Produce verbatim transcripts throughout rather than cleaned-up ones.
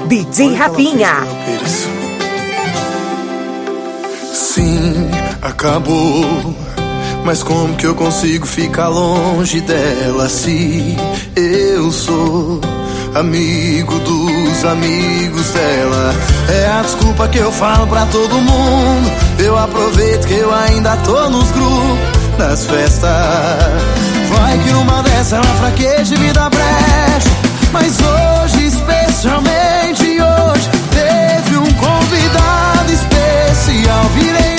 D J Rafinha. Sim, acabou. Mas como que eu consigo ficar longe dela se eu sou amigo dos amigos dela? É a desculpa que eu falo pra todo mundo. Eu aproveito que eu ainda tô nos grupos das festas. Vai que numa dessa ela fraqueja e me dá brecha. Mas hoje, especialmente hoje, teve um convidado especial. Virei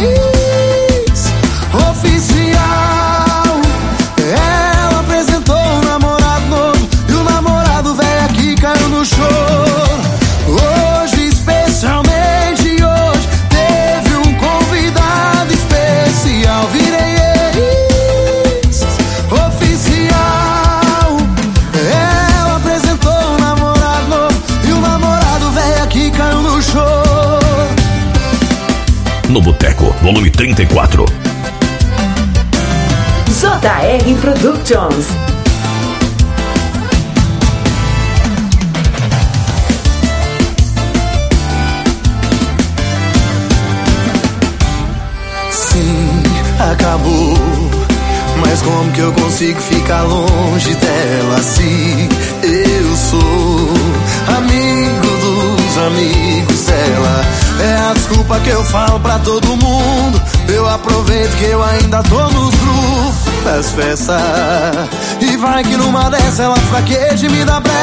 oficial. Ela apresentou um namorado novo e o namorado velho aqui caiu no choro. Hoje, especialmente hoje, teve um convidado especial. Virei ex oficial. Ela apresentou um namorado novo e o namorado velho aqui caiu no choro. No Boteco, volume trinta e quatro. J R Productions. Sim, acabou. Mas como que eu consigo ficar longe dela se eu sou amigo dos amigos dela? É a desculpa que eu falo pra todo mundo. Eu aproveito que eu ainda tô nos grupos das festas. E vai que numa dessa ela fraqueja e me dá brecha.